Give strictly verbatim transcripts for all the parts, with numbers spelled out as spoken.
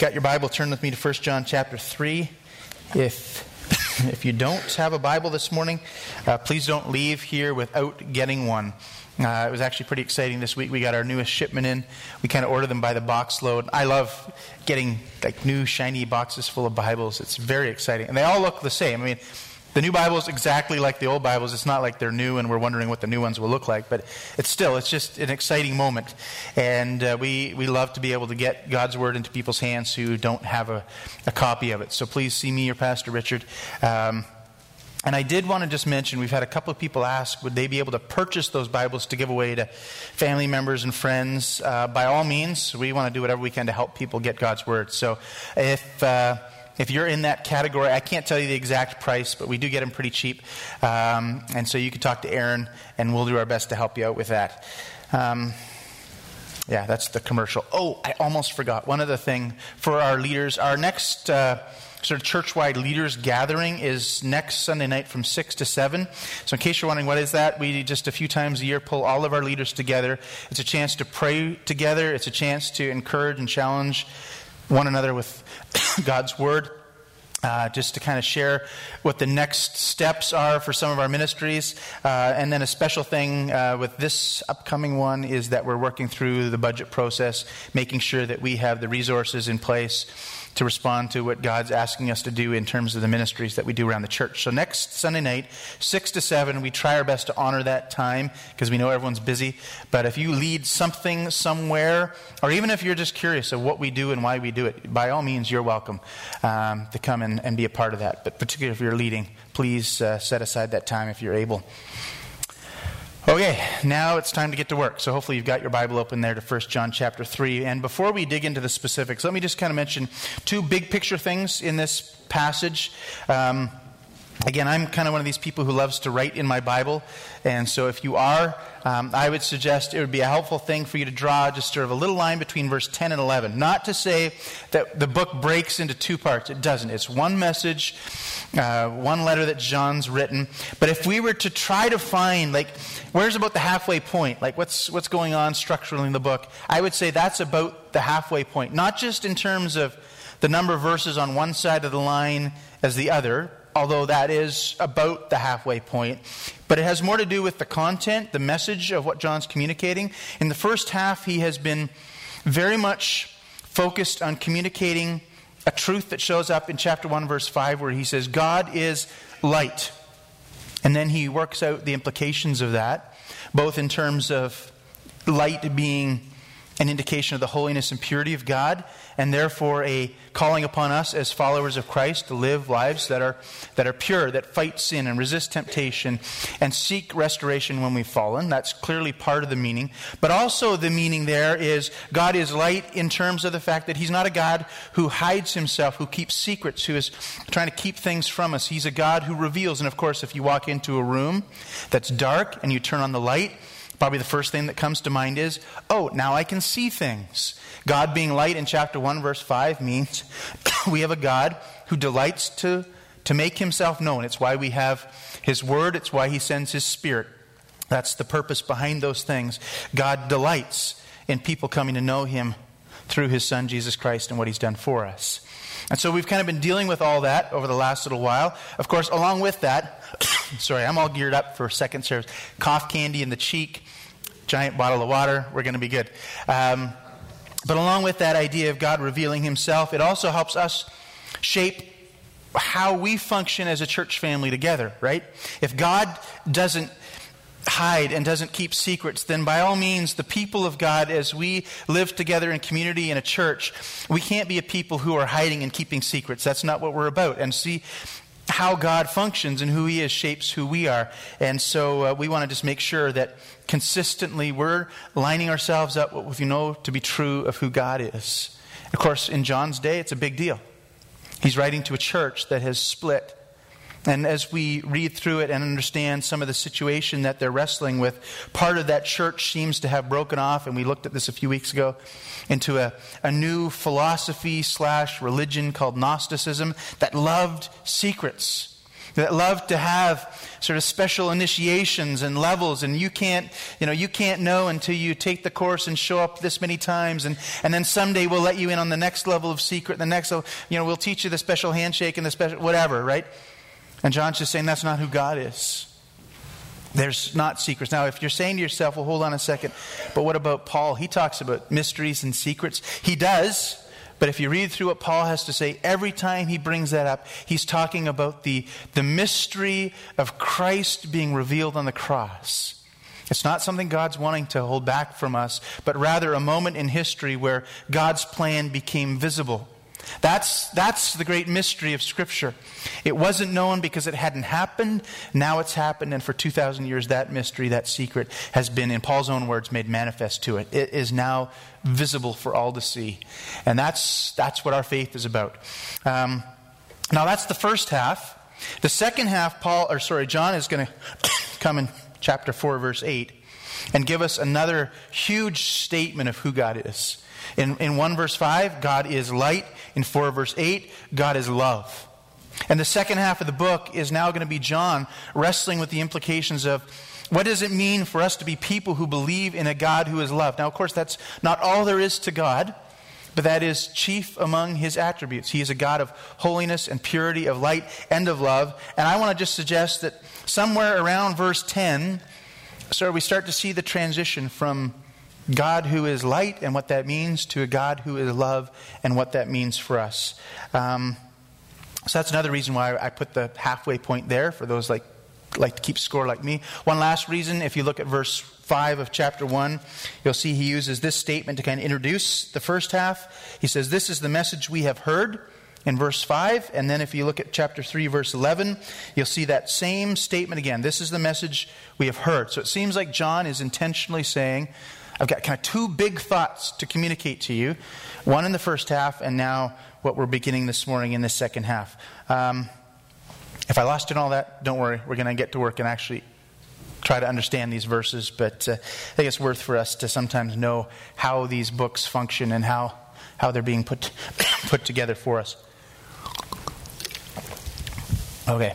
Got your Bible, turn with me to First John chapter three. If if you don't have a Bible this morning, uh, please don't leave here without getting one. Uh, it was actually pretty exciting this week. We got our newest shipment in. We kind of order them by the box load. I love getting like new shiny boxes full of Bibles. It's very exciting. And they all look the same. I mean, the new Bible is exactly like the old Bibles. It's not like they're new and we're wondering what the new ones will look like. But it's still, it's just an exciting moment. And uh, we, we love to be able to get God's Word into people's hands who don't have a, a copy of it. So please see me or Pastor Richard. Um, and I did want to just mention, we've had a couple of people ask, would they be able to purchase those Bibles to give away to family members and friends? Uh, by all means, we want to do whatever we can to help people get God's Word. So if... Uh, If you're in that category, I can't tell you the exact price, but we do get them pretty cheap. Um, and so you can talk to Aaron, and we'll do our best to help you out with that. Um, yeah, that's the commercial. Oh, I almost forgot. One other thing for our leaders. Our next uh, sort of church-wide leaders gathering is next Sunday night from six to seven. So in case you're wondering what is that, we just a few times a year pull all of our leaders together. It's a chance to pray together. It's a chance to encourage and challenge one another with God's Word, uh, just to kind of share what the next steps are for some of our ministries. Uh, and then a special thing uh, with this upcoming one is that we're working through the budget process, making sure that we have the resources in place to respond to what God's asking us to do in terms of the ministries that we do around the church. So next Sunday night, six to seven, we try our best to honor that time because we know everyone's busy. But if you lead something somewhere, or even if you're just curious of what we do and why we do it, by all means, you're welcome um, to come and, and be a part of that. But particularly if you're leading, please uh, set aside that time if you're able. Okay, now it's time to get to work. So hopefully you've got your Bible open there to First John chapter three. And before we dig into the specifics, let me just kind of mention two big picture things in this passage. Um, again, I'm kind of one of these people who loves to write in my Bible. And so if you are, um, I would suggest it would be a helpful thing for you to draw just sort of a little line between verse ten and eleven. Not to say that the book breaks into two parts. It doesn't. It's one message, uh, one letter that John's written. But if we were to try to find, like, where's about the halfway point? Like, what's what's going on structurally in the book? I would say that's about the halfway point. Not just in terms of the number of verses on one side of the line as the other, although that is about the halfway point. But it has more to do with the content, the message of what John's communicating. In the first half, he has been very much focused on communicating a truth that shows up in chapter one, verse five, where he says, God is light. And then he works out the implications of that, both in terms of light being an indication of the holiness and purity of God, and therefore a calling upon us as followers of Christ to live lives that are that are pure, that fight sin and resist temptation and seek restoration when we've fallen. That's clearly part of the meaning. But also the meaning there is God is light in terms of the fact that He's not a God who hides Himself, who keeps secrets, who is trying to keep things from us. He's a God who reveals. And of course, if you walk into a room that's dark and you turn on the light, probably the first thing that comes to mind is, oh, now I can see things. God being light in chapter one, verse five means we have a God who delights to, to make Himself known. It's why we have His Word. It's why He sends His Spirit. That's the purpose behind those things. God delights in people coming to know Him through His Son, Jesus Christ, and what He's done for us. And so we've kind of been dealing with all that over the last little while. Of course, along with that, sorry, I'm all geared up for second service. Cough candy in the cheek, giant bottle of water. We're going to be good. Um, but along with that idea of God revealing Himself, it also helps us shape how we function as a church family together, right? If God doesn't hide and doesn't keep secrets, then by all means, the people of God, as we live together in community in a church, we can't be a people who are hiding and keeping secrets. That's not what we're about. And see, how God functions and who He is shapes who we are. And so uh, we want to just make sure that consistently we're lining ourselves up with what we know to be true of who God is. Of course, in John's day, it's a big deal. He's writing to a church that has split. And as we read through it and understand some of the situation that they're wrestling with, part of that church seems to have broken off, and we looked at this a few weeks ago, into a, a new philosophy slash religion called Gnosticism that loved secrets. that love to have sort of special initiations and levels, and you can't, you know, you can't know until you take the course and show up this many times, and, and then someday we'll let you in on the next level of secret, the next level, you know, we'll teach you the special handshake and the special whatever, right? And John's just saying that's not who God is. There's not secrets. Now, if you're saying to yourself, well, hold on a second, but what about Paul? He talks about mysteries and secrets. He does. But if you read through what Paul has to say, every time he brings that up, he's talking about the, the mystery of Christ being revealed on the cross. It's not something God's wanting to hold back from us, but rather a moment in history where God's plan became visible. That's, that's the great mystery of Scripture. It wasn't known because it hadn't happened. Now it's happened, and for two thousand years that mystery, that secret, has been, in Paul's own words, made manifest to it. It is now visible for all to see. And that's, that's what our faith is about. Um, now that's the first half. The second half, Paul, or sorry, John is going to come in chapter four, verse eight, and give us another huge statement of who God is. In, in one verse five, God is light. In four verse eight, God is love. And the second half of the book is now going to be John wrestling with the implications of what does it mean for us to be people who believe in a God who is love. Now, of course, that's not all there is to God, but that is chief among his attributes. He is a God of holiness and purity, of light and of love. And I want to just suggest that somewhere around verse ten, so we start to see the transition from God who is light and what that means to a God who is love and what that means for us. Um, so that's another reason why I put the halfway point there for those like like to keep score like me. One last reason, if you look at verse five of chapter one, you'll see he uses this statement to kind of introduce the first half. He says, "This is the message we have heard," in verse five. And then if you look at chapter three, verse eleven, you'll see that same statement again. This is the message we have heard. So it seems like John is intentionally saying, I've got kind of two big thoughts to communicate to you. One in the first half, and now what we're beginning this morning in the second half. Um, if I lost you in all that, don't worry. We're going to get to work and actually try to understand these verses. But uh, I think it's worth for us to sometimes know how these books function and how, how they're being put, put together for us. Okay.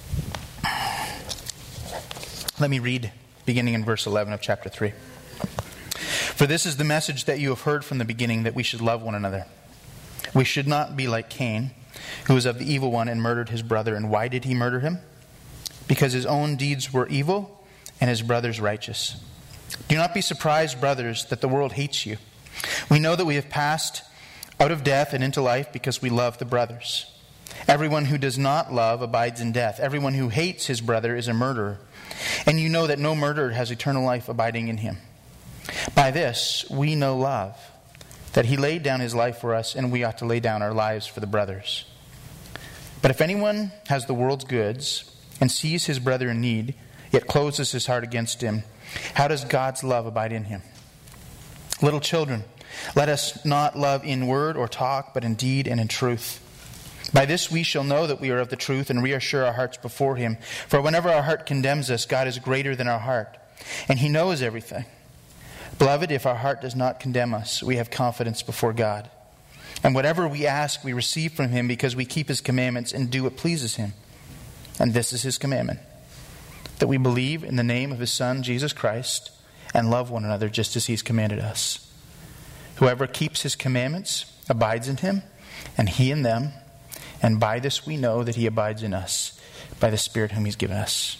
Let me read beginning in verse eleven of chapter three. "For this is the message that you have heard from the beginning, that we should love one another. We should not be like Cain, who was of the evil one and murdered his brother. And why did he murder him? Because his own deeds were evil and his brother's righteous. Do not be surprised, brothers, that the world hates you. We know that we have passed out of death and into life because we love the brothers. Everyone who does not love abides in death. Everyone who hates his brother is a murderer. And you know that no murderer has eternal life abiding in him. By this we know love, that he laid down his life for us, and we ought to lay down our lives for the brothers. But if anyone has the world's goods and sees his brother in need, yet closes his heart against him, how does God's love abide in him? Little children, let us not love in word or talk, but in deed and in truth. By this we shall know that we are of the truth and reassure our hearts before him. For whenever our heart condemns us, God is greater than our heart, and he knows everything. Beloved, if our heart does not condemn us, we have confidence before God. And whatever we ask, we receive from him because we keep his commandments and do what pleases him. And this is his commandment, that we believe in the name of his Son, Jesus Christ, and love one another just as he's commanded us. Whoever keeps his commandments abides in him, and he in them. And by this we know that he abides in us, by the Spirit whom he's given us.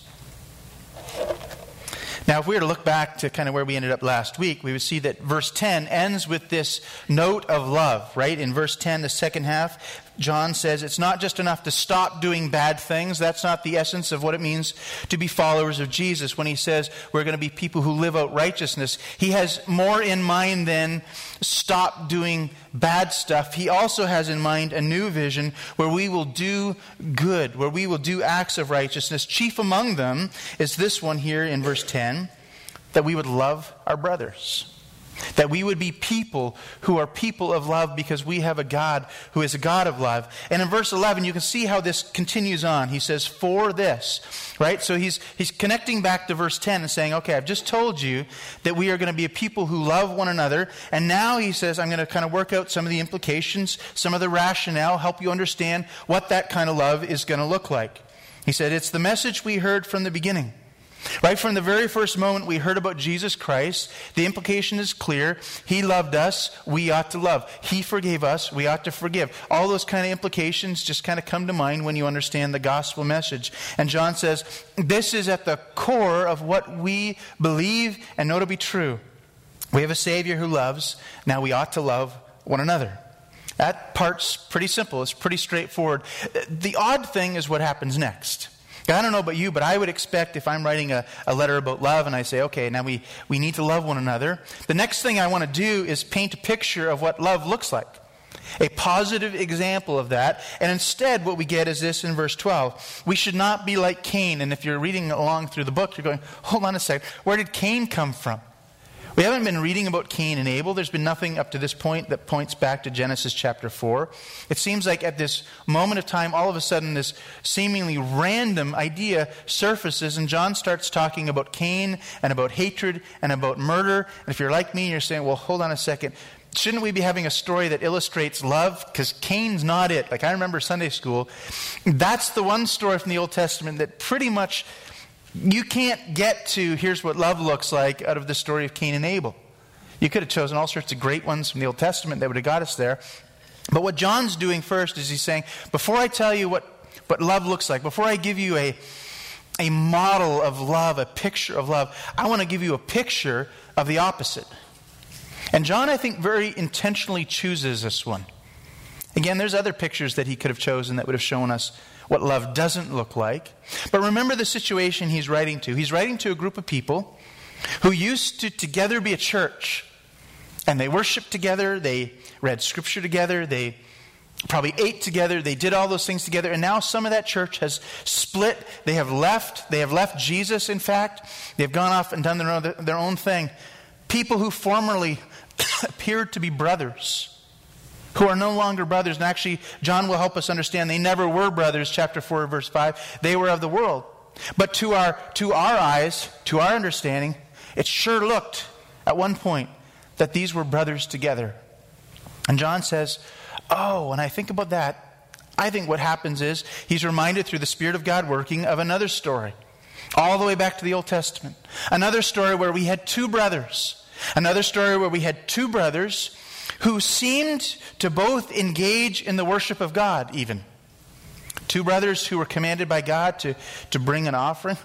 Now, if we were to look back to kind of where we ended up last week, we would see that verse ten ends with this note of love, right? In verse ten, the second half, John says it's not just enough to stop doing bad things. That's not the essence of what it means to be followers of Jesus. When he says we're going to be people who live out righteousness, he has more in mind than stop doing bad stuff. He also has in mind a new vision where we will do good, where we will do acts of righteousness. Chief among them is this one here in verse ten, that we would love our brothers. That we would be people who are people of love because we have a God who is a God of love. And in verse eleven, you can see how this continues on. He says, for this, right? So he's he's connecting back to verse ten and saying, okay, I've just told you that we are going to be a people who love one another. And now he says, I'm going to kind of work out some of the implications, some of the rationale, help you understand what that kind of love is going to look like. He said, it's the message we heard from the beginning. Right from the very first moment we heard about Jesus Christ, the implication is clear. He loved us, we ought to love. He forgave us, we ought to forgive. All those kind of implications just kind of come to mind when you understand the gospel message. And John says, this is at the core of what we believe and know to be true. We have a Savior who loves, now we ought to love one another. That part's pretty simple, it's pretty straightforward. The odd thing is what happens next. I don't know about you, but I would expect if I'm writing a, a letter about love and I say, okay, now we, we need to love one another, the next thing I want to do is paint a picture of what love looks like. A positive example of that. And instead what we get is this in verse twelve. We should not be like Cain. And if you're reading along through the book, you're going, hold on a second, where did Cain come from? We haven't been reading about Cain and Abel. There's been nothing up to this point that points back to Genesis chapter four. It seems like at this moment of time, all of a sudden this seemingly random idea surfaces and John starts talking about Cain and about hatred and about murder. And if you're like me, you're saying, well, hold on a second. Shouldn't we be having a story that illustrates love? Because Cain's not it. Like I remember Sunday school. That's the one story from the Old Testament that pretty much you can't get to here's what love looks like out of the story of Cain and Abel. You could have chosen all sorts of great ones from the Old Testament that would have got us there. But what John's doing first is he's saying, before I tell you what, what love looks like, before I give you a, a model of love, a picture of love, I want to give you a picture of the opposite. And John, I think, very intentionally chooses this one. Again, there's other pictures that he could have chosen that would have shown us what love doesn't look like. But remember the situation he's writing to. He's writing to a group of people who used to together be a church. And they worshiped together, they read scripture together, they probably ate together, they did all those things together. And now some of that church has split. They have left. They have left Jesus, in fact. They've gone off and done their own, their own thing. People who formerly appeared to be brothers, who are no longer brothers. And actually, John will help us understand they never were brothers, chapter four, verse five. They were of the world. But to our, to our eyes, to our understanding, it sure looked at one point that these were brothers together. And John says, oh, when I think about that, I think what happens is he's reminded through the Spirit of God working of another story, all the way back to the Old Testament. Another story where we had two brothers. Another story where we had two brothers who seemed to both engage in the worship of God even. Two brothers who were commanded by God to, to bring an offering.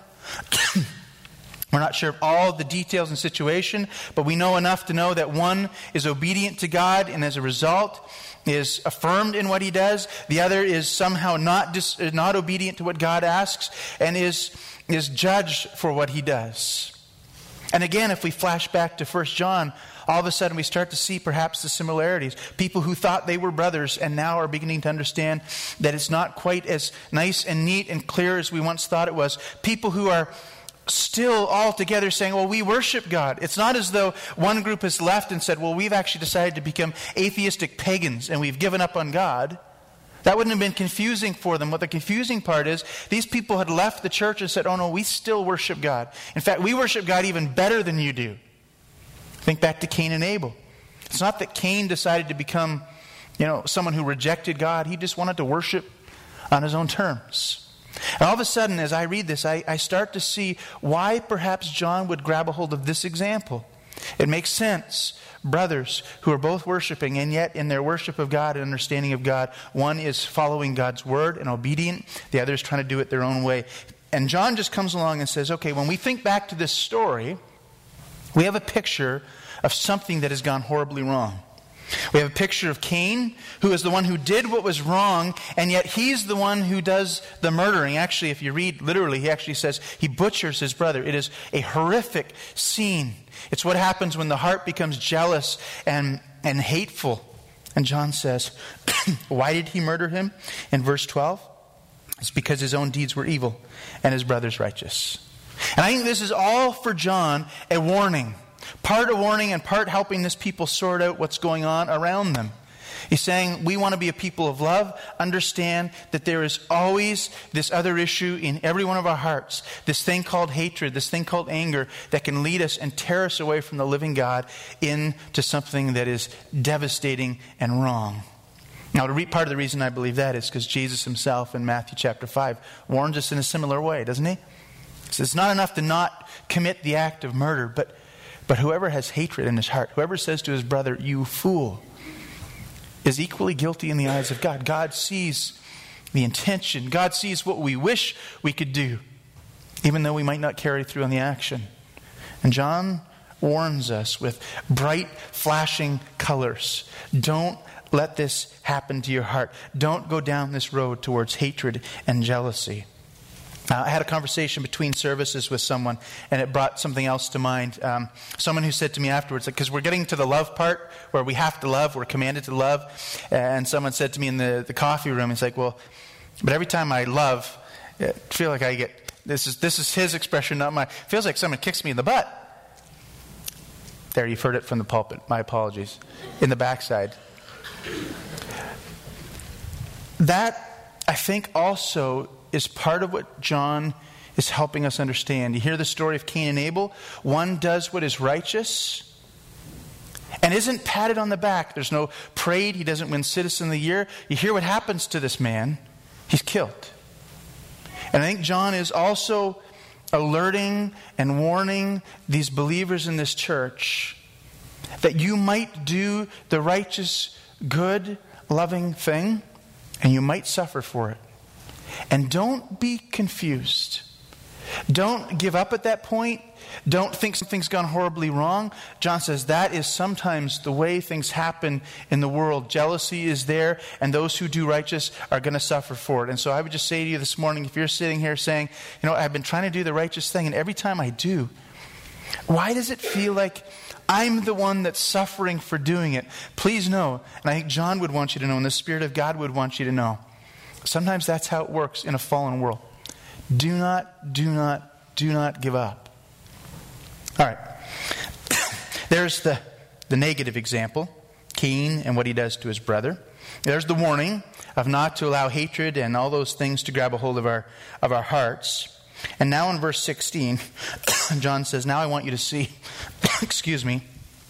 We're not sure of all the details and situation, but we know enough to know that one is obedient to God and as a result is affirmed in what he does. The other is somehow not dis, not obedient to what God asks and is, is judged for what he does. And again, if we flash back to First John, all of a sudden we start to see perhaps the similarities. People who thought they were brothers and now are beginning to understand that it's not quite as nice and neat and clear as we once thought it was. People who are still all together saying, well, we worship God. It's not as though one group has left and said, well, we've actually decided to become atheistic pagans and we've given up on God. That wouldn't have been confusing for them. What the confusing part is, these people had left the church and said, oh no, we still worship God. In fact, we worship God even better than you do. Think back to Cain and Abel. It's not that Cain decided to become, you know, someone who rejected God. He just wanted to worship on his own terms. And all of a sudden, as I read this, I, I start to see why perhaps John would grab a hold of this example. It makes sense. Brothers who are both worshiping, and yet in their worship of God and understanding of God, one is following God's word and obedient. The other is trying to do it their own way. And John just comes along and says, okay, when we think back to this story, we have a picture of something that has gone horribly wrong. We have a picture of Cain, who is the one who did what was wrong, and yet he's the one who does the murdering. Actually, if you read literally, he actually says he butchers his brother. It is a horrific scene. It's what happens when the heart becomes jealous and, and hateful. And John says, why did he murder him? In verse twelve, it's because his own deeds were evil and his brother's righteous. And I think this is all for John a warning. Part a warning and part helping this people sort out what's going on around them. He's saying we want to be a people of love. Understand that there is always this other issue in every one of our hearts. This thing called hatred, this thing called anger that can lead us and tear us away from the living God into something that is devastating and wrong. Now, to read, part of the reason I believe that is because Jesus himself in Matthew chapter five warns us in a similar way, doesn't he? He says it's not enough to not commit the act of murder, but, but whoever has hatred in his heart, whoever says to his brother, you fool, is equally guilty in the eyes of God. God sees the intention. God sees what we wish we could do, even though we might not carry through on the action. And John warns us with bright, flashing colors. Don't let this happen to your heart. Don't go down this road towards hatred and jealousy. Uh, I had a conversation between services with someone, and it brought something else to mind. Um, someone who said to me afterwards, because we're getting to the love part where we have to love, we're commanded to love. And someone said to me in the, the coffee room, he's like, well, but every time I love, I feel like I get, this is this is his expression, not mine. Feels like someone kicks me in the butt. There, you've heard it from the pulpit. My apologies. In the backside. That, I think, also is part of what John is helping us understand. You hear the story of Cain and Abel. One does what is righteous and isn't patted on the back. There's no parade. He doesn't win Citizen of the Year. You hear what happens to this man. He's killed. And I think John is also alerting and warning these believers in this church that you might do the righteous, good, loving thing, and you might suffer for it. And don't be confused. Don't give up at that point. Don't think something's gone horribly wrong. John says that is sometimes the way things happen in the world. Jealousy is there, and those who do righteous are going to suffer for it. And so I would just say to you this morning, if you're sitting here saying, you know, I've been trying to do the righteous thing, and every time I do, why does it feel like I'm the one that's suffering for doing it? Please know, and I think John would want you to know, and the Spirit of God would want you to know, sometimes that's how it works in a fallen world. Do not, do not, do not give up. All right. There's the, the negative example, Cain and what he does to his brother. There's the warning of not to allow hatred and all those things to grab a hold of our of our hearts. And now in verse sixteen, John says, now I want you to see, excuse me,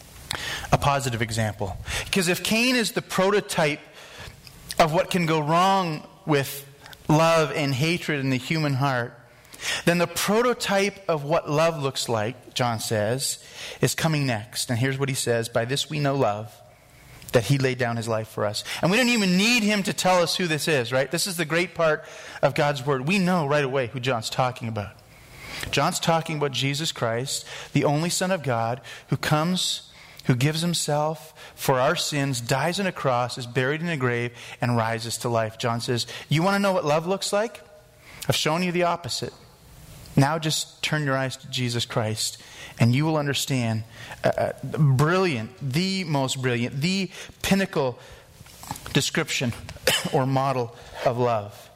a positive example. Because if Cain is the prototype of what can go wrong with love and hatred in the human heart, then the prototype of what love looks like, John says, is coming next. And here's what he says, by this we know love, that he laid down his life for us. And we don't even need him to tell us who this is, right? This is the great part of God's word. We know right away who John's talking about. John's talking about Jesus Christ, the only Son of God, who comes, who gives himself for our sins, dies on a cross, is buried in a grave, and rises to life. John says, you want to know what love looks like? I've shown you the opposite. Now just turn your eyes to Jesus Christ, and you will understand uh, brilliant, the most brilliant, the pinnacle description or model of love.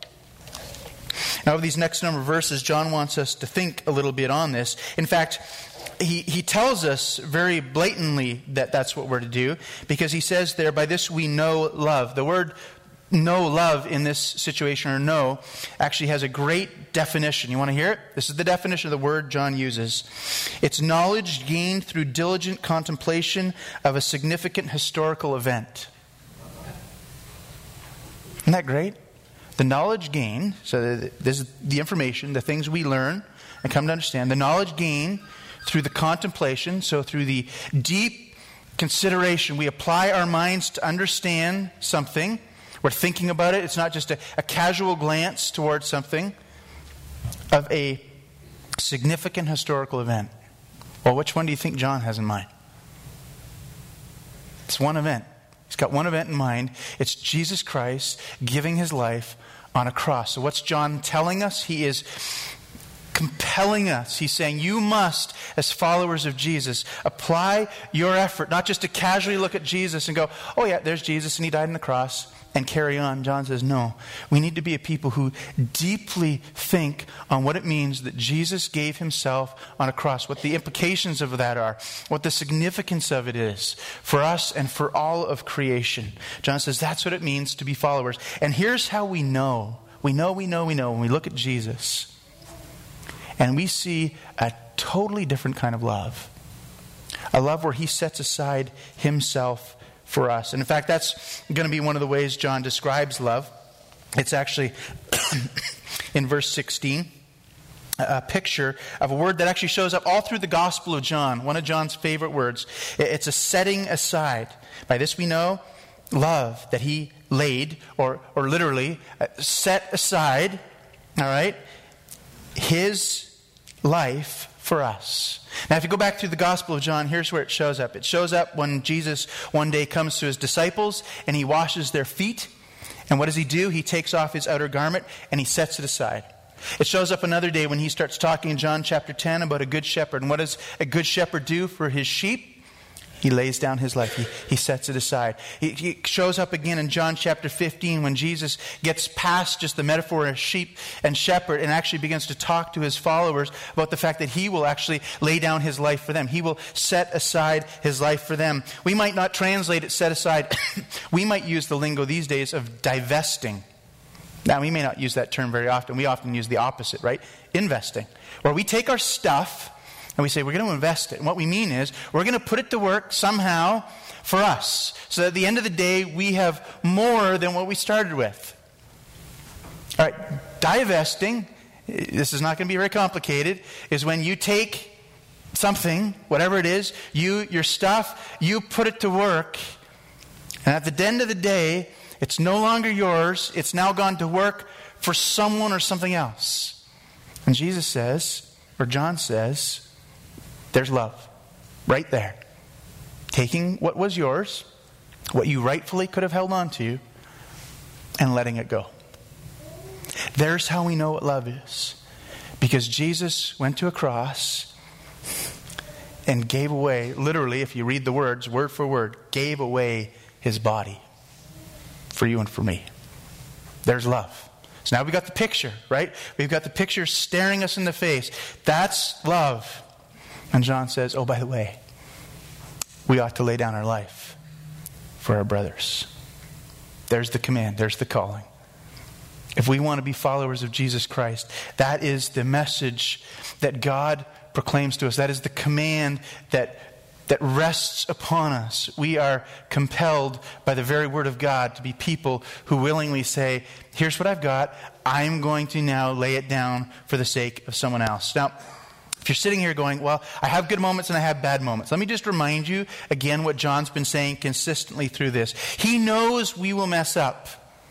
Now, over these next number of verses, John wants us to think a little bit on this. In fact, he, he tells us very blatantly that that's what we're to do, because he says there, by this we know love. The word know love in this situation, or know, actually has a great definition. You want to hear it? This is the definition of the word John uses. It's knowledge gained through diligent contemplation of a significant historical event. Isn't that great? The knowledge gained, so this is the information, the things we learn and come to understand. The knowledge gained through the contemplation, so through the deep consideration, we apply our minds to understand something. We're thinking about it. It's not just a, a casual glance towards something of a significant historical event. Well, which one do you think John has in mind? It's one event. He's got one event in mind. It's Jesus Christ giving his life on a cross. So what's John telling us? He is compelling us. He's saying you must, as followers of Jesus, apply your effort, not just to casually look at Jesus and go, oh yeah, there's Jesus and he died on the cross, and carry on. John says, no. We need to be a people who deeply think on what it means that Jesus gave himself on a cross, what the implications of that are, what the significance of it is for us and for all of creation. John says that's what it means to be followers. And here's how we know. We know, we know, we know when we look at Jesus and we see a totally different kind of love. A love where he sets aside himself for us. And in fact, that's going to be one of the ways John describes love. It's actually in verse sixteen, a picture of a word that actually shows up all through the Gospel of John, one of John's favorite words. It's a setting aside. By this we know love, that he laid, or, or literally set aside, all right, his life for us. Now, if you go back through the Gospel of John, here's where it shows up. It shows up when Jesus one day comes to his disciples and he washes their feet. And what does he do? He takes off his outer garment and he sets it aside. It shows up another day when he starts talking in John chapter ten about a good shepherd. And what does a good shepherd do for his sheep? He lays down his life. He, he sets it aside. He, he shows up again in John chapter fifteen when Jesus gets past just the metaphor of sheep and shepherd and actually begins to talk to his followers about the fact that he will actually lay down his life for them. He will set aside his life for them. We might not translate it set aside. We might use the lingo these days of divesting. Now, we may not use that term very often. We often use the opposite, right? Investing. Where we take our stuff and we say, we're going to invest it. And what we mean is, we're going to put it to work somehow for us. So that at the end of the day, we have more than what we started with. All right, divesting, this is not going to be very complicated, is when you take something, whatever it is, you, your stuff, you put it to work. And at the end of the day, it's no longer yours. It's now gone to work for someone or something else. And Jesus says, or John says, there's love right there. Taking what was yours, what you rightfully could have held on to, and letting it go. There's how we know what love is. Because Jesus went to a cross and gave away, literally, if you read the words, word for word, gave away his body for you and for me. There's love. So now we've got the picture, right? We've got the picture staring us in the face. That's love. And John says, oh, by the way, we ought to lay down our life for our brothers. There's the command. There's the calling. If we want to be followers of Jesus Christ, that is the message that God proclaims to us. That is the command that, that rests upon us. We are compelled by the very word of God to be people who willingly say, here's what I've got. I'm going to now lay it down for the sake of someone else. Now, if you're sitting here going, well, I have good moments and I have bad moments. Let me just remind you again what John's been saying consistently through this. He knows we will mess up.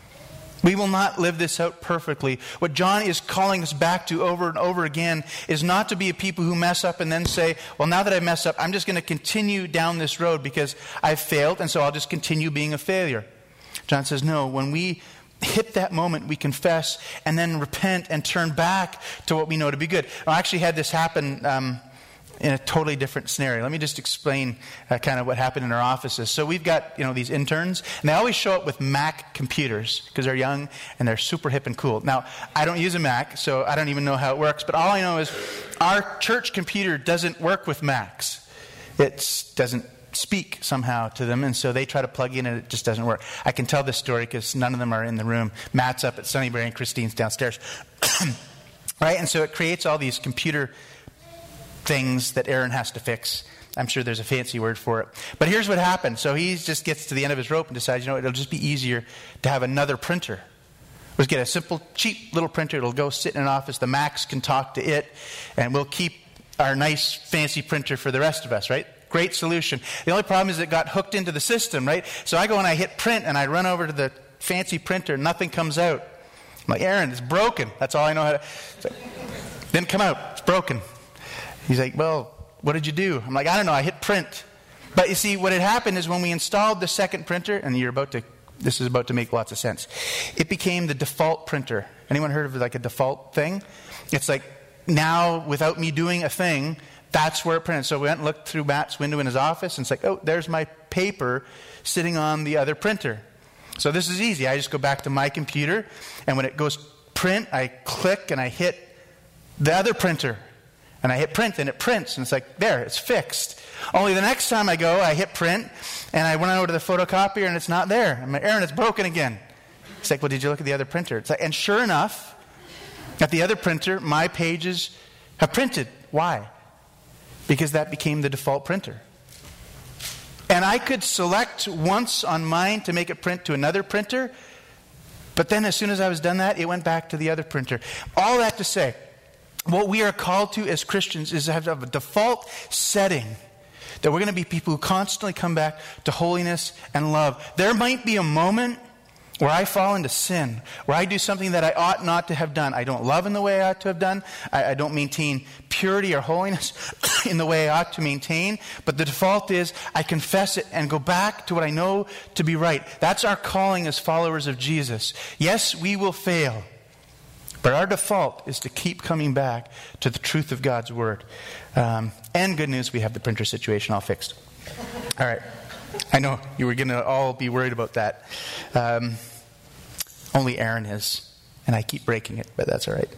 We will not live this out perfectly. What John is calling us back to over and over again is not to be a people who mess up and then say, well, now that I mess up, I'm just going to continue down this road because I've failed, and so I'll just continue being a failure. John says, no, when we hit that moment, we confess and then repent and turn back to what we know to be good. I actually had this happen um, in a totally different scenario. Let me just explain uh, kind of what happened in our offices. So we've got, you know, these interns, and they always show up with Mac computers because they're young and they're super hip and cool. Now, I don't use a Mac, so I don't even know how it works, but all I know is our church computer doesn't work with Macs. It doesn't speak somehow to them, and so they try to plug in and it just doesn't work. I can tell this story because none of them are in the room. Matt's up at Sunnyberry and Christine's downstairs. Right? And so it creates all these computer things that Aaron has to fix. I'm sure there's a fancy word for it. But here's what happened. So he just gets to the end of his rope and decides, you know, it'll just be easier to have another printer. Let's get a simple, cheap little printer. It'll go sit in an office. The Macs can talk to it, and we'll keep our nice, fancy printer for the rest of us, right? Great solution. The only problem is it got hooked into the system, right? So I go and I hit print, and I run over to the fancy printer, and nothing comes out. I'm like, Aaron, it's broken. That's all I know how to... So, didn't come out. It's broken. He's like, well, what did you do? I'm like, I don't know. I hit print. But you see, what had happened is when we installed the second printer, and you're about to... This is about to make lots of sense. It became the default printer. Anyone heard of like a default thing? It's like, now, without me doing a thing... That's where it printed. So we went and looked through Matt's window in his office, and it's like, oh, there's my paper sitting on the other printer. So this is easy. I just go back to my computer, and when it goes print, I click and I hit the other printer. And I hit print, and it prints. And it's like, there, it's fixed. Only the next time I go, I hit print, and I went over to the photocopier, and it's not there. I'm like, Aaron, it's broken again. It's like, well, did you look at the other printer? It's like, and sure enough, at the other printer, my pages have printed. Why? Because that became the default printer. And I could select once on mine to make it print to another printer, but then as soon as I was done that, it went back to the other printer. All that to say, what we are called to as Christians is to have a default setting that we're going to be people who constantly come back to holiness and love. There might be a moment where I fall into sin, where I do something that I ought not to have done. I don't love in the way I ought to have done. I, I don't maintain purity or holiness in the way I ought to maintain. But the default is I confess it and go back to what I know to be right. That's our calling as followers of Jesus. Yes, we will fail. But our default is to keep coming back to the truth of God's Word. Um, and good news, we have the printer situation all fixed. All right. I know you were going to all be worried about that. Um, only Aaron is. And I keep breaking it, but that's all right.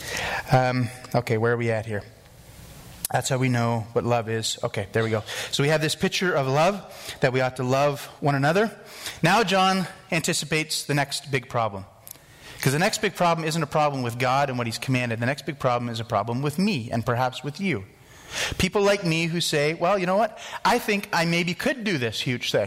Um, okay, where are we at here? That's how we know what love is. Okay, there we go. So we have this picture of love, that we ought to love one another. Now John anticipates the next big problem. Because the next big problem isn't a problem with God and what He's commanded. The next big problem is a problem with me and perhaps with you. People like me who say, well, you know what? I think I maybe could do this huge thing.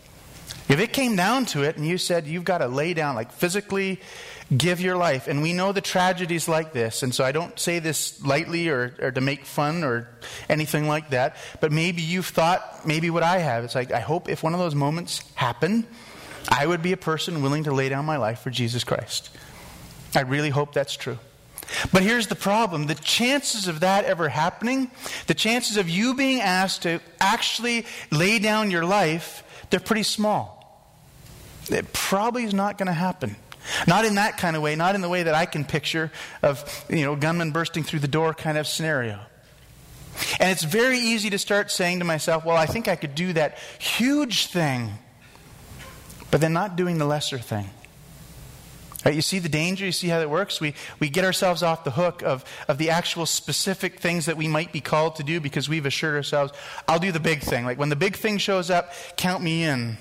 If it came down to it and you said you've got to lay down, like physically give your life. And we know the tragedies like this. And so I don't say this lightly or, or to make fun or anything like that. But maybe you've thought maybe what I have. It's like, I hope if one of those moments happened, I would be a person willing to lay down my life for Jesus Christ. I really hope that's true. But here's the problem. The chances of that ever happening, the chances of you being asked to actually lay down your life, they're pretty small. It probably is not going to happen. Not in that kind of way, not in the way that I can picture of, you know, gunmen bursting through the door kind of scenario. And it's very easy to start saying to myself, well, I think I could do that huge thing, but then not doing the lesser thing. Right, you see the danger? You see how that works? We we get ourselves off the hook of, of the actual specific things that we might be called to do because we've assured ourselves, I'll do the big thing. Like when the big thing shows up, count me in.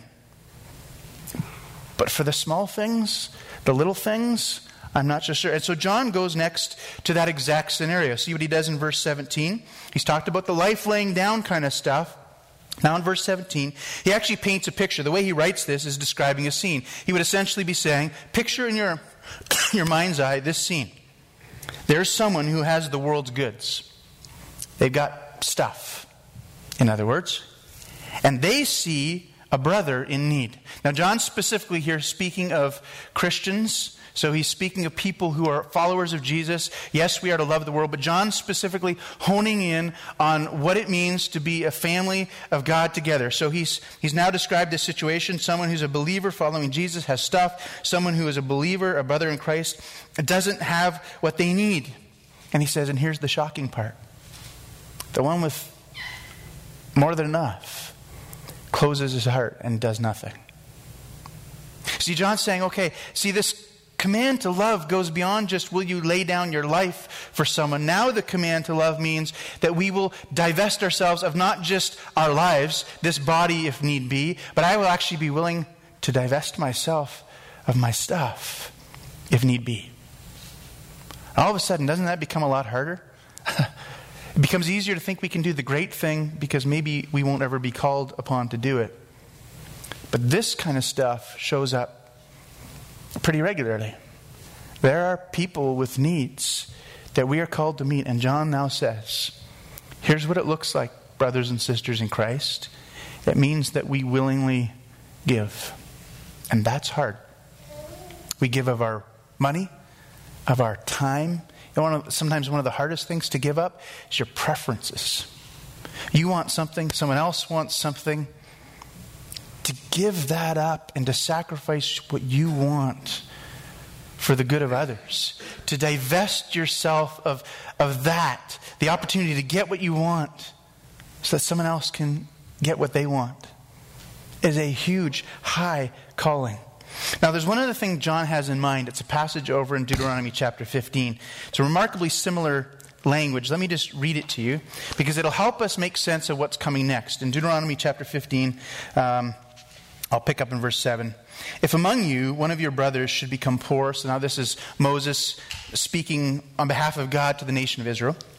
But for the small things, the little things, I'm not so sure. And so John goes next to that exact scenario. See what he does in verse seventeen? He's talked about the life laying down kind of stuff. Now in verse seventeen, he actually paints a picture. The way he writes this is describing a scene. He would essentially be saying, picture in your, your mind's eye this scene. There's someone who has the world's goods. They've got stuff, in other words. And they see a brother in need. Now John specifically here speaking of Christians. So he's speaking of people who are followers of Jesus. Yes, we are to love the world, but John specifically honing in on what it means to be a family of God together. So he's he's now described this situation. Someone who's a believer following Jesus has stuff. Someone who is a believer, a brother in Christ, doesn't have what they need. And he says, and here's the shocking part. The one with more than enough closes his heart and does nothing. See, John's saying, okay, see this command to love goes beyond just will you lay down your life for someone. Now the command to love means that we will divest ourselves of not just our lives, this body if need be, but I will actually be willing to divest myself of my stuff if need be. All of a sudden, doesn't that become a lot harder? It becomes easier to think we can do the great thing because maybe we won't ever be called upon to do it. But this kind of stuff shows up pretty regularly. There are people with needs that we are called to meet. And John now says, here's what it looks like, brothers and sisters in Christ. It means that we willingly give. And that's hard. We give of our money, of our time. You know, one of, sometimes one of the hardest things to give up is your preferences. You want something, someone else wants something. To give that up and to sacrifice what you want for the good of others. To divest yourself of, of that, the opportunity to get what you want so that someone else can get what they want, is a huge, high calling. Now there's one other thing John has in mind. It's a passage over in Deuteronomy chapter fifteen. It's a remarkably similar language. Let me just read it to you because it'll help us make sense of what's coming next. In Deuteronomy chapter fifteen, um, I'll pick up in verse seven. If among you one of your brothers should become poor, so now this is Moses speaking on behalf of God to the nation of Israel.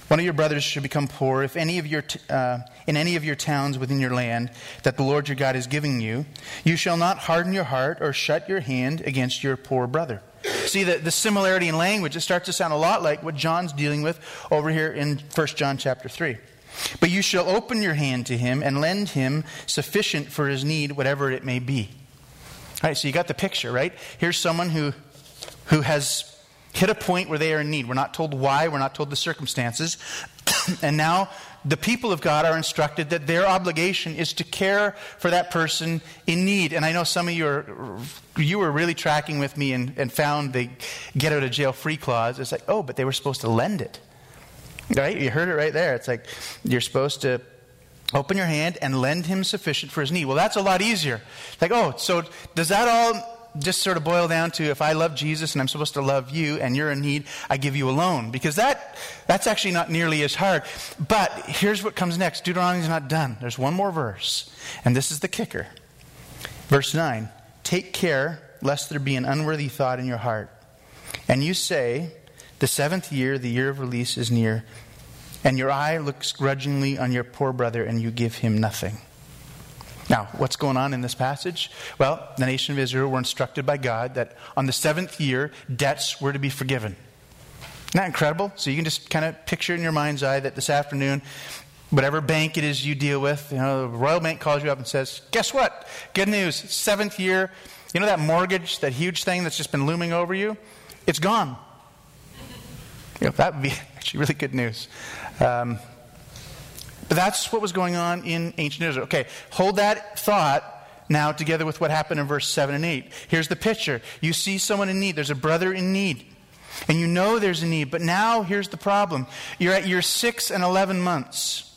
one of your brothers should become poor, if any of your t- uh, in any of your towns within your land that the Lord your God is giving you, you shall not harden your heart or shut your hand against your poor brother. See the, the similarity in language, it starts to sound a lot like what John's dealing with over here in First John chapter three. But you shall open your hand to him and lend him sufficient for his need, whatever it may be. All right, so you got the picture, right? Here's someone who who has hit a point where they are in need. We're not told why. We're not told the circumstances. And now the people of God are instructed that their obligation is to care for that person in need. And I know some of you are, you were really tracking with me and, and found the get out of jail free clause. It's like, oh, but they were supposed to lend it. Right? You heard it right there. It's like you're supposed to open your hand and lend him sufficient for his need. Well, that's a lot easier. Like, oh, so does that all just sort of boil down to if I love Jesus and I'm supposed to love you and you're in need, I give you a loan? Because that that's actually not nearly as hard. But here's what comes next. Deuteronomy's not done. There's one more verse, and this is the kicker. Verse nine, take care lest there be an unworthy thought in your heart. And you say, the seventh year, the year of release is near, and your eye looks grudgingly on your poor brother and you give him nothing. Now, what's going on in this passage? Well, the nation of Israel were instructed by God that on the seventh year, debts were to be forgiven. Isn't that incredible? So you can just kind of picture in your mind's eye that this afternoon, whatever bank it is you deal with, you know, the Royal Bank calls you up and says, guess what? Good news. Seventh year, you know that mortgage, that huge thing that's just been looming over you? It's gone. You know, that would be actually really good news. Um, But that's what was going on in ancient Israel. Okay, hold that thought now together with what happened in verse seven and eight. Here's the picture. You see someone in need. There's a brother in need. And you know there's a need. But now here's the problem. You're at year six and eleven months.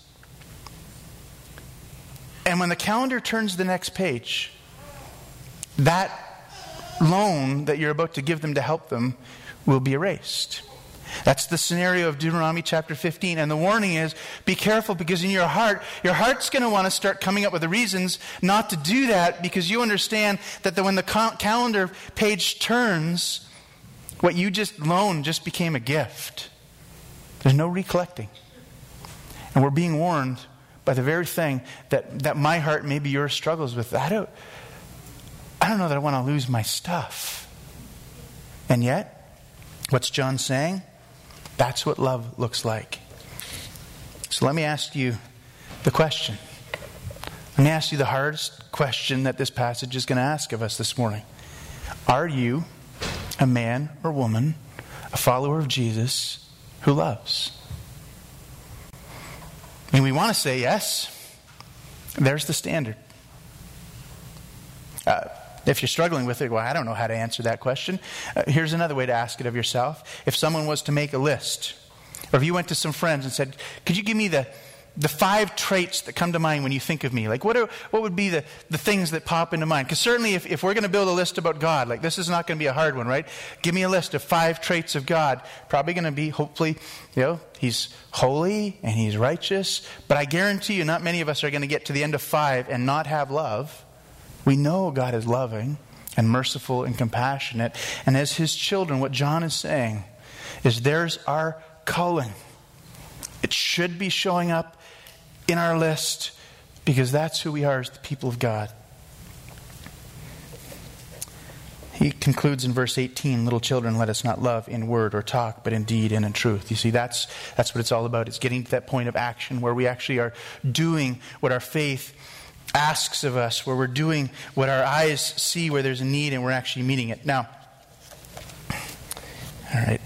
And when the calendar turns to the next page, that loan that you're about to give them to help them will be erased. That's the scenario of Deuteronomy chapter fifteen. And the warning is, be careful, because in your heart, your heart's going to want to start coming up with the reasons not to do that, because you understand that the, when the cal- calendar page turns, what you just loaned just became a gift. There's no recollecting. And we're being warned by the very thing that, that my heart, maybe yours, struggles with. I don't, I don't know that I want to lose my stuff. And yet, what's John saying? That's what love looks like. So let me ask you the question. Let me ask you the hardest question that this passage is going to ask of us this morning. Are you a man or woman, a follower of Jesus, who loves? I mean, we want to say yes. There's the standard. Uh, If you're struggling with it, well, I don't know how to answer that question. Uh, here's another way to ask it of yourself. If someone was to make a list, or if you went to some friends and said, could you give me the, the five traits that come to mind when you think of me? Like, what are, what would be the, the things that pop into mind? Because certainly if, if we're going to build a list about God, like this is not going to be a hard one, right? Give me a list of five traits of God. Probably going to be, hopefully, you know, he's holy and he's righteous. But I guarantee you not many of us are going to get to the end of five and not have love. We know God is loving and merciful and compassionate. And as his children, what John is saying is there's our calling. It should be showing up in our list because that's who we are as the people of God. He concludes in verse eighteen, little children, let us not love in word or talk, but in deed and in truth. You see, that's that's what it's all about. It's getting to that point of action where we actually are doing what our faith asks of us, where we're doing what our eyes see where there's a need and we're actually meeting it. Now, all right.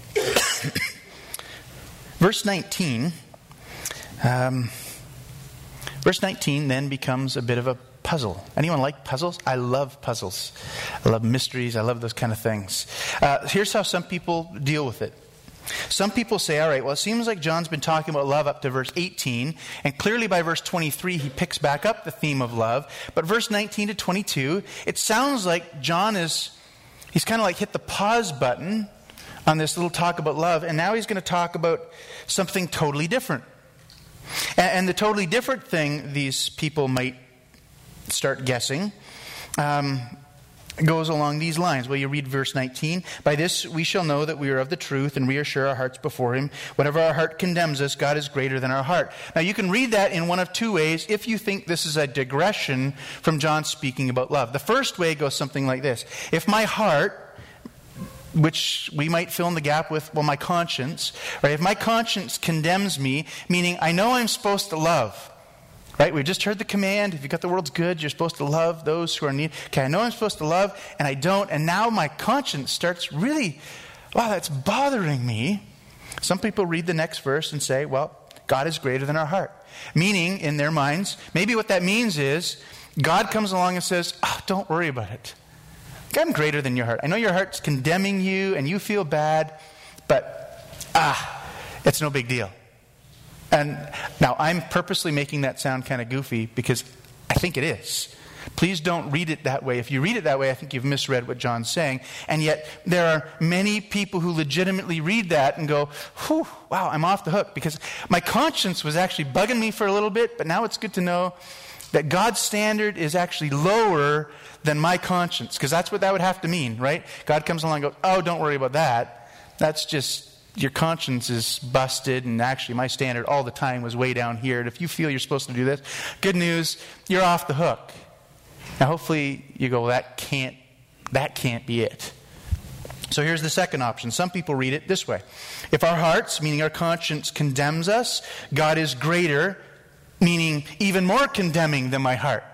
Verse nineteen. Um, verse nineteen then becomes a bit of a puzzle. Anyone like puzzles? I love puzzles. I love mysteries. I love those kind of things. Uh, here's how some people deal with it. Some people say, all right, well, it seems like John's been talking about love up to verse eighteen, and clearly by verse twenty-three, he picks back up the theme of love. But verse nineteen to twenty-two, it sounds like John is, he's kind of like hit the pause button on this little talk about love, and now he's going to talk about something totally different. And, and the totally different thing these people might start guessing um, goes along these lines. Well, you read verse nineteen. By this we shall know that we are of the truth and reassure our hearts before him. Whatever our heart condemns us, God is greater than our heart. Now you can read that in one of two ways if you think this is a digression from John speaking about love. The first way goes something like this. If my heart, which we might fill in the gap with, well, my conscience, right? If my conscience condemns me, meaning I know I'm supposed to love, right? We just heard the command. If you got the world's good, you're supposed to love those who are in need. Okay, I know I'm supposed to love, and I don't. And now my conscience starts really, wow, that's bothering me. Some people read the next verse and say, well, God is greater than our heart. Meaning, in their minds, maybe what that means is God comes along and says, oh, don't worry about it. I'm greater than your heart. I know your heart's condemning you and you feel bad, but, ah, it's no big deal. And now I'm purposely making that sound kind of goofy because I think it is. Please don't read it that way. If you read it that way, I think you've misread what John's saying. And yet there are many people who legitimately read that and go, whew, wow, I'm off the hook. Because my conscience was actually bugging me for a little bit, but now it's good to know that God's standard is actually lower than my conscience. Because that's what that would have to mean, right? God comes along and goes, oh, don't worry about that. That's just... your conscience is busted, and actually my standard all the time was way down here. And if you feel you're supposed to do this, good news, you're off the hook. Now hopefully you go, well, that can't, that can't be it. So here's the second option. Some people read it this way. If our hearts, meaning our conscience, condemns us, God is greater, meaning even more condemning than my heart.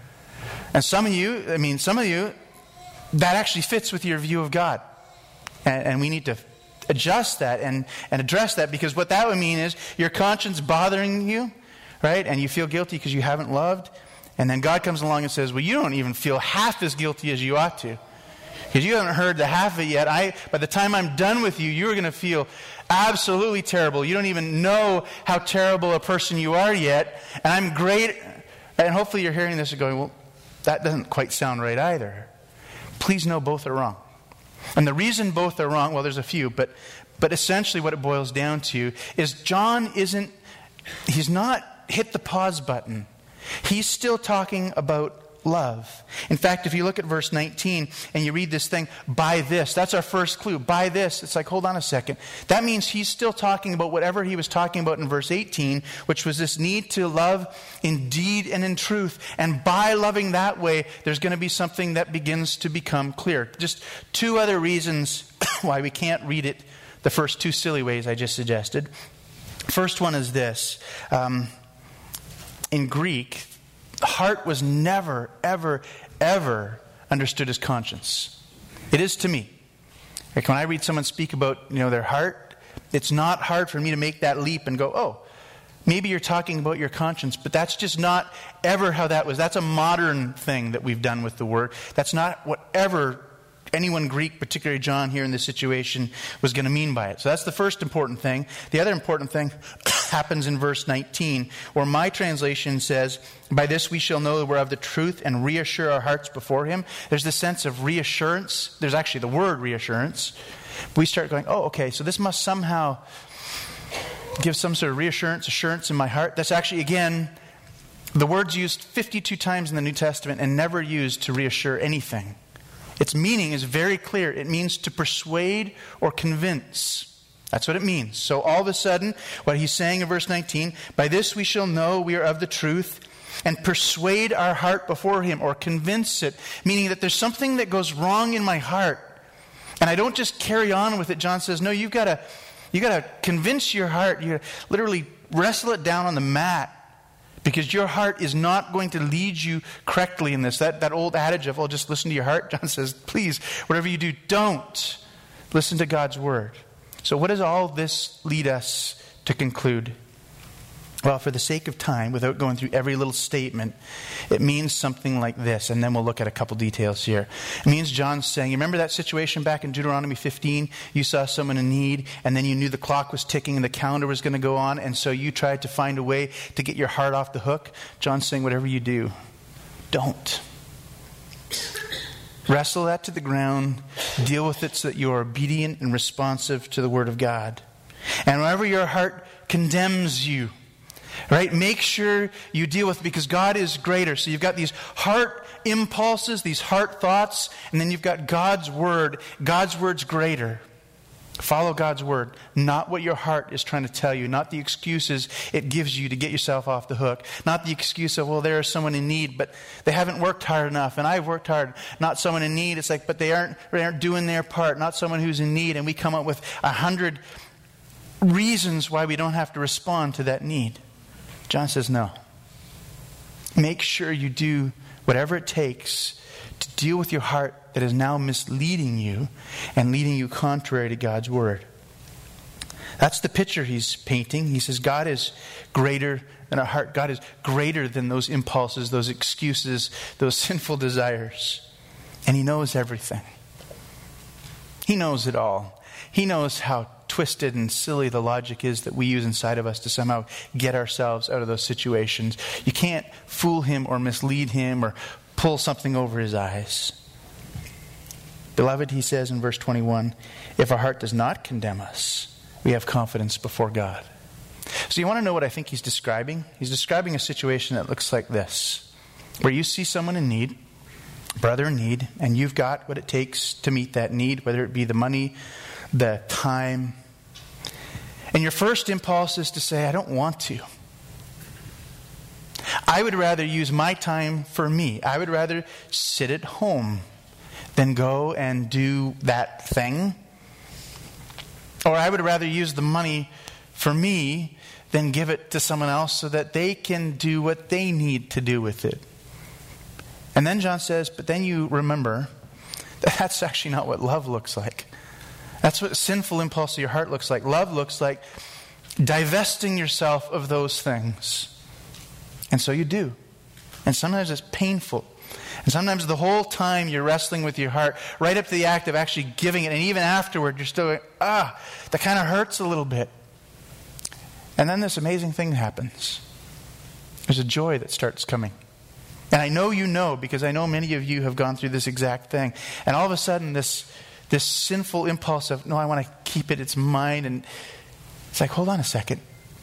And some of you, I mean, some of you, that actually fits with your view of God. And, and we need to adjust that and, and address that, because what that would mean is your conscience bothering you, right? And you feel guilty because you haven't loved. And then God comes along and says, well, you don't even feel half as guilty as you ought to. Because you haven't heard the half of it yet. I, by the time I'm done with you, you're going to feel absolutely terrible. You don't even know how terrible a person you are yet. And I'm great. And hopefully you're hearing this and going, well, that doesn't quite sound right either. Please know both are wrong. And the reason both are wrong, well, there's a few, but but essentially what it boils down to is John isn't, he's not hit the pause button. He's still talking about love. In fact, if you look at verse nineteen and you read this thing, by this, that's our first clue. By this, it's like, hold on a second. That means he's still talking about whatever he was talking about in verse eighteen, which was this need to love in deed and in truth. And by loving that way, there's going to be something that begins to become clear. Just two other reasons why we can't read it the first two silly ways I just suggested. First one is this. Um, in Greek, heart was never, ever, ever understood as conscience. It is to me. Like when I read someone speak about, you know, their heart, it's not hard for me to make that leap and go, oh, maybe you're talking about your conscience, but that's just not ever how that was. That's a modern thing that we've done with the word. That's not whatever anyone Greek, particularly John here in this situation, was going to mean by it. So that's the first important thing. The other important thing happens in verse nineteen, where my translation says, by this we shall know that we're of the truth and reassure our hearts before him. There's this sense of reassurance. There's actually the word reassurance. We start going, oh, okay, so this must somehow give some sort of reassurance, assurance in my heart. That's actually, again, the word's used fifty-two times in the New Testament and never used to reassure anything. Its meaning is very clear. It means to persuade or convince. That's what it means. So all of a sudden, what he's saying in verse nineteen, by this we shall know we are of the truth and persuade our heart before him, or convince it, meaning that there's something that goes wrong in my heart. And I don't just carry on with it. John says, no, you've got to you got to convince your heart. You literally wrestle it down on the mat, because your heart is not going to lead you correctly in this. That, that old adage of, oh, just listen to your heart. John says, please, whatever you do, don't. Listen to God's word. So what does all this lead us to conclude? Well, for the sake of time, without going through every little statement, it means something like this, and then we'll look at a couple details here. It means John's saying, you remember that situation back in Deuteronomy fifteen? You saw someone in need, and then you knew the clock was ticking and the calendar was going to go on, and so you tried to find a way to get your heart off the hook. John's saying, whatever you do, don't. Wrestle that to the ground. Deal with it so that you are obedient and responsive to the word of God. And whenever your heart condemns you, right, make sure you deal with it, because God is greater. So you've got these heart impulses, these heart thoughts, and then you've got God's word. God's word's greater. Follow God's word, not what your heart is trying to tell you, not the excuses it gives you to get yourself off the hook, not the excuse of, well, there is someone in need, but they haven't worked hard enough, and I've worked hard. Not someone in need. It's like, but they aren't, they aren't doing their part. Not someone who's in need, and we come up with a hundred reasons why we don't have to respond to that need. John says, no. Make sure you do whatever it takes to deal with your heart that is now misleading you and leading you contrary to God's word. That's the picture he's painting. He says God is greater than our heart. God is greater than those impulses, those excuses, those sinful desires. And he knows everything. He knows it all. He knows how twisted and silly the logic is that we use inside of us to somehow get ourselves out of those situations. You can't fool him or mislead him or pull something over his eyes. Beloved, he says in verse twenty-one, if our heart does not condemn us, we have confidence before God. So you want to know what I think he's describing? He's describing a situation that looks like this, where you see someone in need, brother in need, and you've got what it takes to meet that need, whether it be the money, the time. And your first impulse is to say, I don't want to. I would rather use my time for me. I would rather sit at home than go and do that thing. Or I would rather use the money for me than give it to someone else so that they can do what they need to do with it. And then John says, but then you remember that that's actually not what love looks like. That's what sinful impulse of your heart looks like. Love looks like divesting yourself of those things. And so you do. And sometimes it's painful. And sometimes the whole time you're wrestling with your heart, right up to the act of actually giving it, and even afterward you're still going, ah, that kind of hurts a little bit. And then this amazing thing happens. There's a joy that starts coming. And I know you know, because I know many of you have gone through this exact thing. And all of a sudden this, this sinful impulse of, no, I want to keep it, it's mine. And it's like, hold on a second.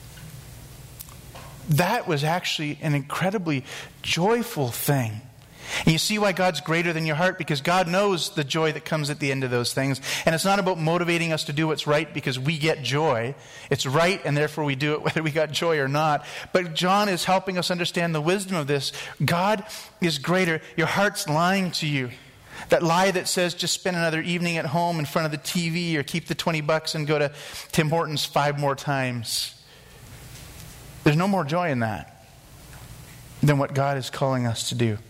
That was actually an incredibly joyful thing. And you see why God's greater than your heart, because God knows the joy that comes at the end of those things. And it's not about motivating us to do what's right because we get joy. It's right, and therefore we do it whether we got joy or not. But John is helping us understand the wisdom of this. God is greater. Your heart's lying to you. That lie that says just spend another evening at home in front of the T V or keep the twenty bucks and go to Tim Hortons five more times. There's no more joy in that than what God is calling us to do.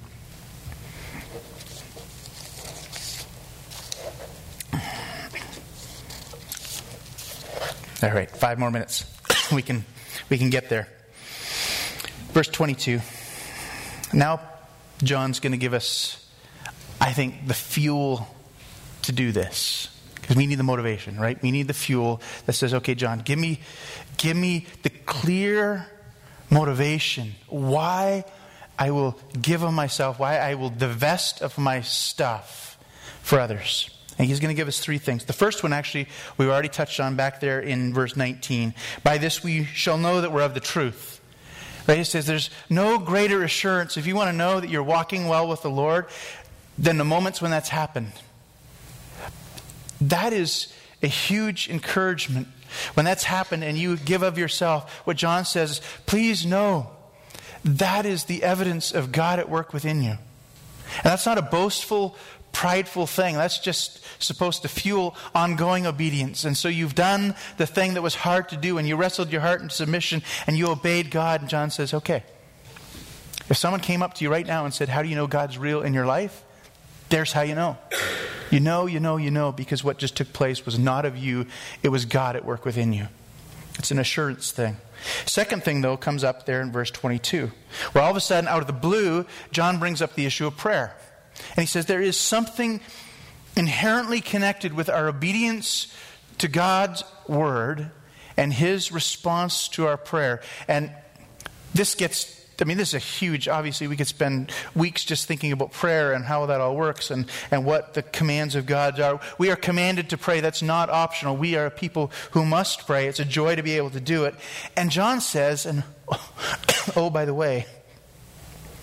All right, five more minutes. we can we can get there. Verse twenty-two. Now, John's going to give us, I think, the fuel to do this. Because we need the motivation, right? We need the fuel that says, okay, John, give me, give me the clear motivation. Why I will give of myself, why I will divest of my stuff for others. And he's going to give us three things. The first one, actually, we already touched on back there in verse nineteen. By this we shall know that we're of the truth. Right? He says there's no greater assurance, if you want to know that you're walking well with the Lord, than the moments when that's happened. That is a huge encouragement. When that's happened and you give of yourself, what John says is, please know that is the evidence of God at work within you. And that's not a boastful, prideful thing. That's just supposed to fuel ongoing obedience. And so you've done the thing that was hard to do, and you wrestled your heart into submission, and you obeyed God. And John says, okay, if someone came up to you right now and said, how do you know God's real in your life? There's how you know. You know, you know, you know, because what just took place was not of you. It was God at work within you. It's an assurance thing. Second thing, though, comes up there in verse twenty-two, where all of a sudden, out of the blue, John brings up the issue of prayer. And he says there is something inherently connected with our obedience to God's word and his response to our prayer. And this gets, I mean, this is a huge, obviously we could spend weeks just thinking about prayer and how that all works and, and what the commands of God are. We are commanded to pray. That's not optional. We are a people who must pray. It's a joy to be able to do it. And John says, and oh, by the way,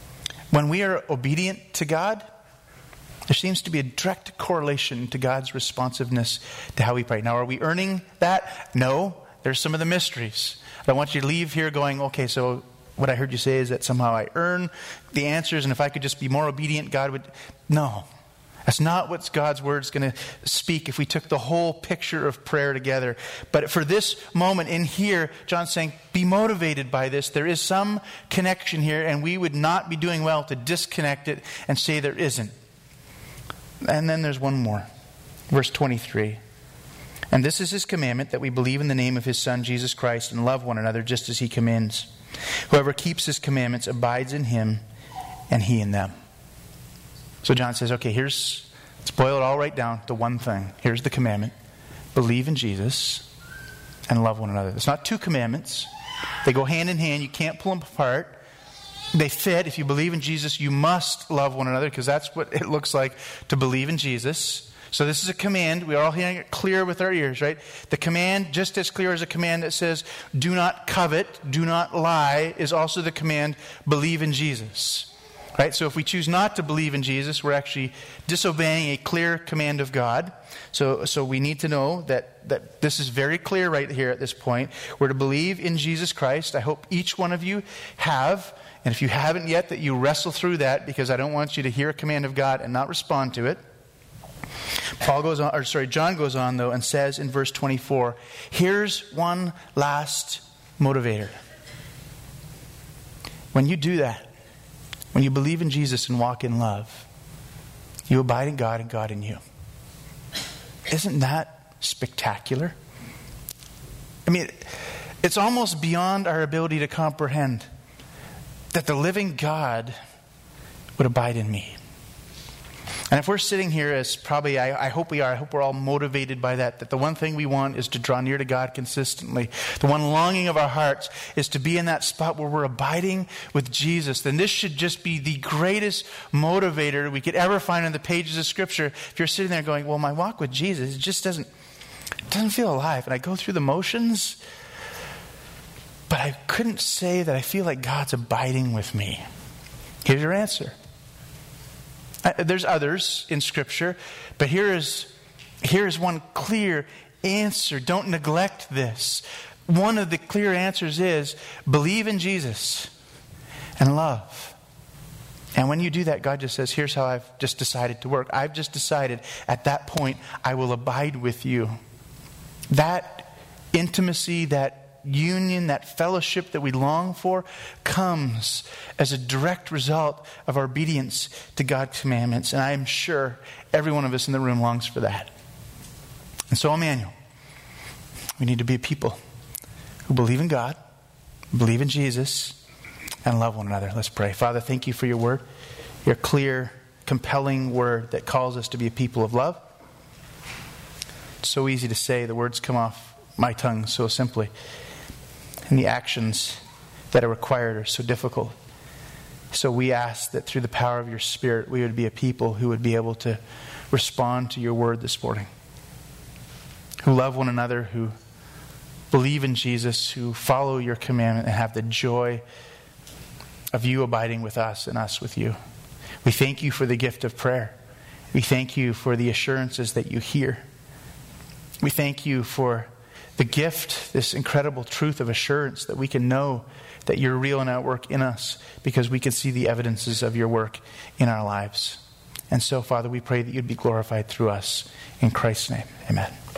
When we are obedient to God, there seems to be a direct correlation to God's responsiveness to how we pray. Now, are we earning that? No. There's some of the mysteries. I don't want you to leave here going, okay, so what I heard you say is that somehow I earn the answers, and if I could just be more obedient, God would... No. That's not what God's word is going to speak if we took the whole picture of prayer together. But for this moment in here, John's saying, be motivated by this. There is some connection here, and we would not be doing well to disconnect it and say there isn't. And then there's one more. Verse twenty-three. And this is his commandment, that we believe in the name of his Son, Jesus Christ, and love one another just as he commands. Whoever keeps his commandments abides in him, and he in them. So John says, okay, here's, let's boil it all right down to one thing. Here's the commandment. Believe in Jesus and love one another. It's not two commandments. They go hand in hand. You can't pull them apart. They fit. If you believe in Jesus, you must love one another, because that's what it looks like to believe in Jesus. So this is a command. We are all hearing it clear with our ears, right? The command, just as clear as a command that says, do not covet, do not lie, is also the command, believe in Jesus. Right? So if we choose not to believe in Jesus, we're actually disobeying a clear command of God. So, so we need to know that, that this is very clear right here at this point. We're to believe in Jesus Christ. I hope each one of you have. And if you haven't yet, that you wrestle through that, because I don't want you to hear a command of God and not respond to it. Paul goes on, or sorry, John goes on though and says in verse twenty-four, here's one last motivator. When you do that, when you believe in Jesus and walk in love, you abide in God and God in you. Isn't that spectacular? I mean, it's almost beyond our ability to comprehend that the living God would abide in me. And if we're sitting here as probably, I, I hope we are, I hope we're all motivated by that, that the one thing we want is to draw near to God consistently. The one longing of our hearts is to be in that spot where we're abiding with Jesus. Then this should just be the greatest motivator we could ever find in the pages of Scripture. If you're sitting there going, well, my walk with Jesus, it just doesn't, it doesn't feel alive. And I go through the motions, but I couldn't say that I feel like God's abiding with me. Here's your answer. There's others in Scripture, but here is, here is one clear answer. Don't neglect this. One of the clear answers is believe in Jesus and love. And when you do that, God just says, here's how I've just decided to work. I've just decided at that point I will abide with you. That intimacy, that union, that fellowship that we long for comes as a direct result of our obedience to God's commandments. And I am sure every one of us in the room longs for that. And so, Emmanuel, we need to be a people who believe in God, believe in Jesus, and love one another. Let's pray. Father, thank you for your word, your clear, compelling word that calls us to be a people of love. It's so easy to say. The words come off my tongue so simply. And the actions that are required are so difficult. So we ask that through the power of your Spirit, we would be a people who would be able to respond to your word this morning. Who love one another, who believe in Jesus, who follow your commandment and have the joy of you abiding with us and us with you. We thank you for the gift of prayer. We thank you for the assurances that you hear. We thank you for the gift, this incredible truth of assurance that we can know that you're real and at work in us because we can see the evidences of your work in our lives. And so, Father, we pray that you'd be glorified through us. In Christ's name, amen.